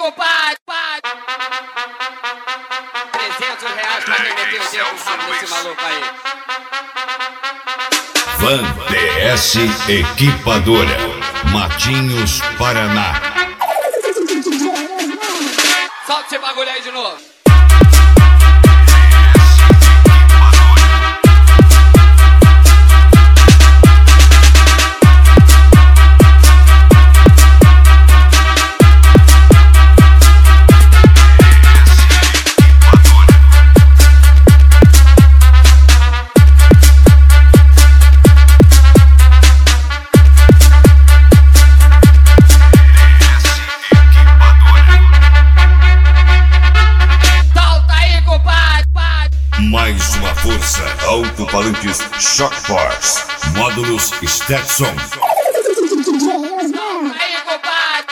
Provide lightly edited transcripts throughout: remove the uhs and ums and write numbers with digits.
compadre. R$300 pra quem meteu o dedo no rabo desse maluco aí. Van PS Equipadora, Matinhos, Paraná. Solta esse bagulho aí de novo. Mais uma força, alto-falantes Shock Force, módulos Stetson. Aí, compadre.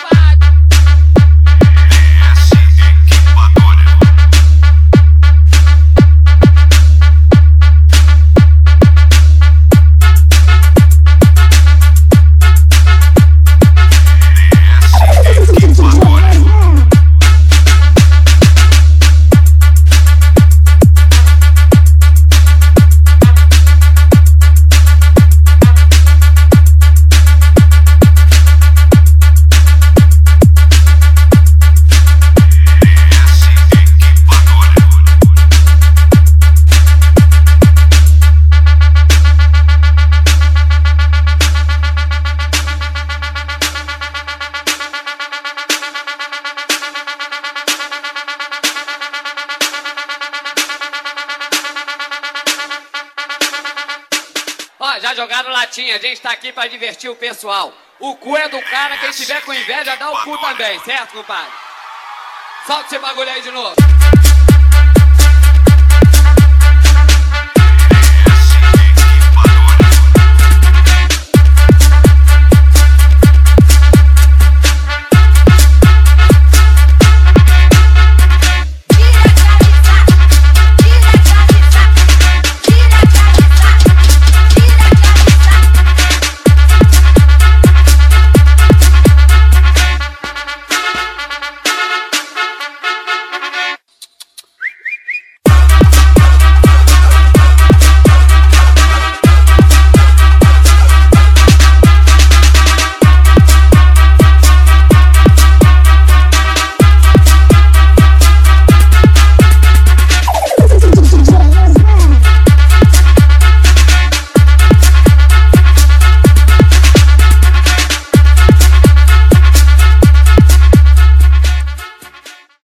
Ó, já jogaram latinha, a gente tá aqui pra divertir o pessoal. O cu é do cara, quem tiver com inveja dá o cu também, certo, compadre? Solta esse bagulho aí de novo.